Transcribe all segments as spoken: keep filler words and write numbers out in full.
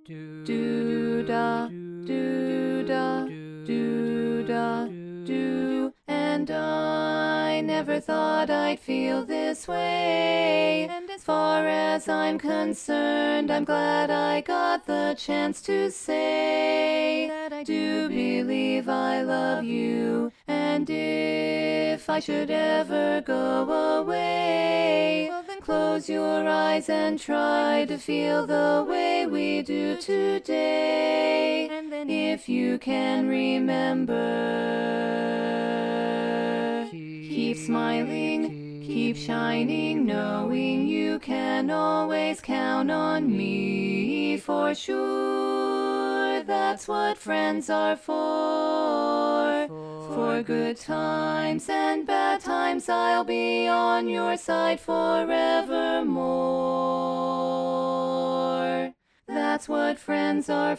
do da, do da, do da, do. And I never thought I'd feel this way. And as far as I'm concerned, I'm glad I got the chance to say that I do believe I love you. And if I should ever go away, well then close your eyes and try to feel the way we do today. And then if you can remember, keep smiling, keep shining, knowing you can always count on me for sure. That's what friends are for. For good times and bad times, I'll be on your side forevermore. That's what friends are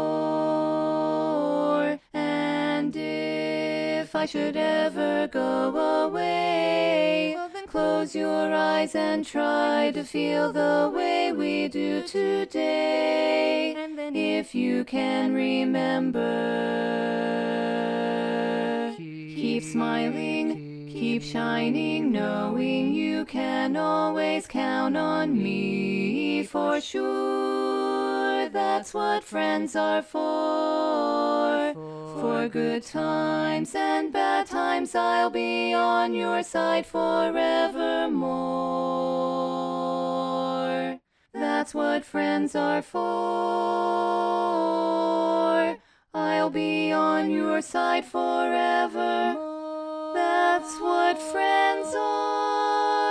for. And if I should ever go away, well then close your eyes and try to feel the way we do today. And then if you can remember, keep smiling, keep shining, knowing you can always count on me for sure. That's what friends are for. For good times and bad times, I'll be on your side forevermore. That's what friends are for. I'll be on your side forever. That's what friends are.